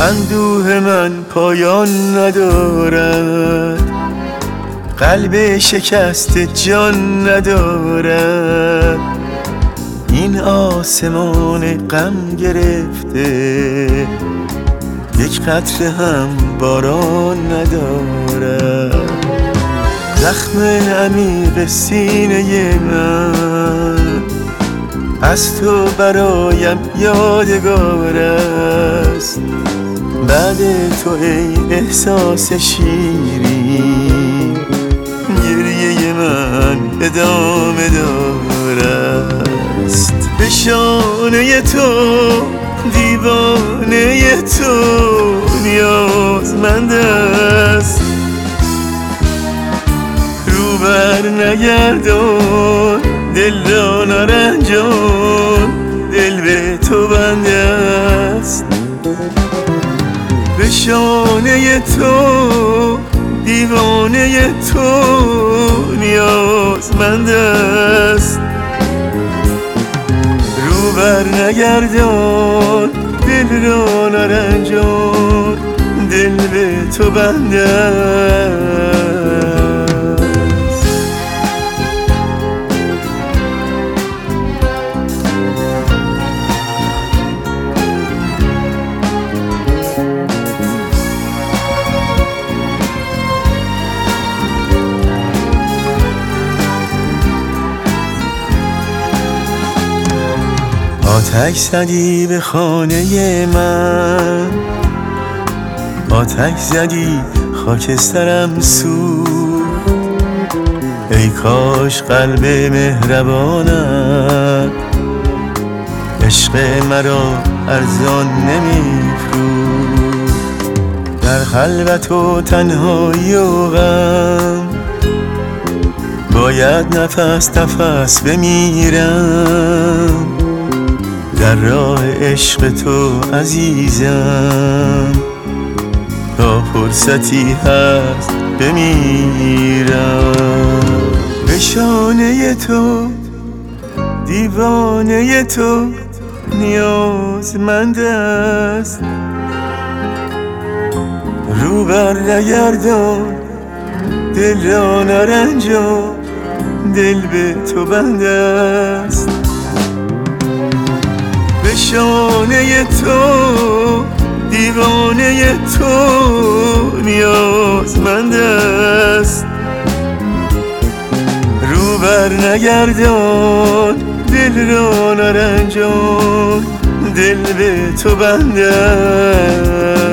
اندوه من پایان ندارد، قلب شکست جان ندارد. این آسمان غم گرفته، یک قطره هم باران ندارد. زخم عمیق سینه من از تو برایم یادگار است. بعد تو ای احساس شیرین، گریه من ادامه دارد. به شانه تو دیوانه تو نیازمند است. رو بر نگردان دل را نرنجان، دل به تو بنده است. به شانه تو دیوانه تو نیازمند است. رو بر نگردان دل را نرنجان، دل به تو بنده است. آتش زدی به خانه من، آتش زدی خاکسترم سوخت. ای کاش قلب مهربانت عشق مرا ارزان نمی‌فروخت. در خلوت و تنهایی و غم باید نفس نفس بمیرم. در راه عشق تو عزیزم، تا فرصتی هست بمیرم. به شانه تو دیوانه تو نیازمند است. رو بر نگردان دل را نرنجان، دل به تو بنده است. به شانه تو دیوانه تو نیازمند است. رو بر نگردان دل را نرنجان، دل به تو بنده است.